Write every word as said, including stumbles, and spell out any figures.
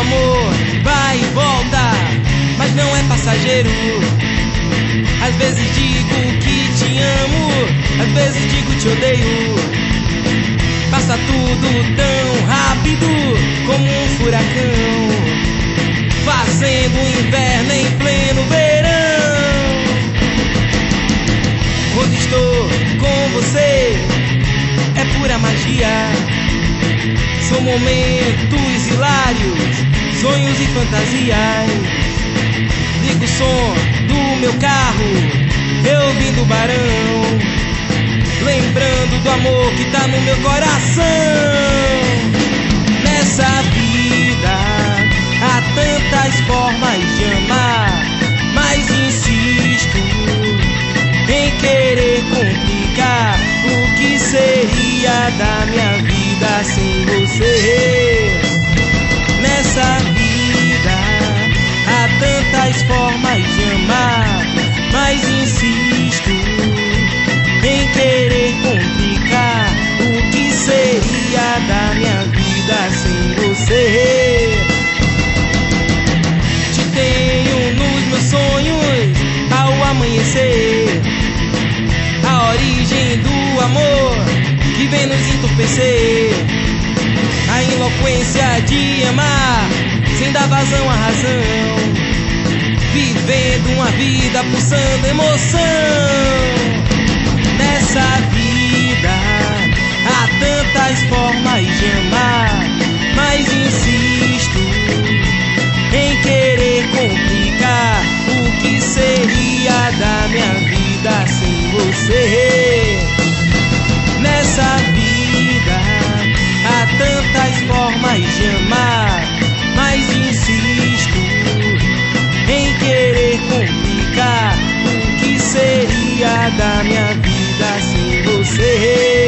amor vai e volta, mas não é passageiro. Às vezes digo que te amo, às vezes digo te odeio. Passa tudo tão rápido como um furacão, fazendo inverno em pleno verão. Quando estou com você é pura magia. São momentos hilários, sonhos e fantasias. Ligo o som do meu carro, eu vim do Barão, lembrando do amor que tá no meu coração. Nessa vida há tantas formas de amar, mas insisto em querer complicar. O que seria da minha vida sem você? Nessa vida há tantas formas de amar, mas insisto em querer complicar. O que seria da minha vida sem você? Te tenho nos meus sonhos ao amanhecer, a origem do amor que vem nos entorpecer, a eloquência de amar sem dar vazão à razão, vivendo uma vida pulsando emoção. Nessa vida há tantas formas de amar, mas insisto em querer complicar. O que seria da minha vida sem você? Nessa vida há tantas formas de amar, mas insisto em querer complicar. O que seria da minha vida sem você?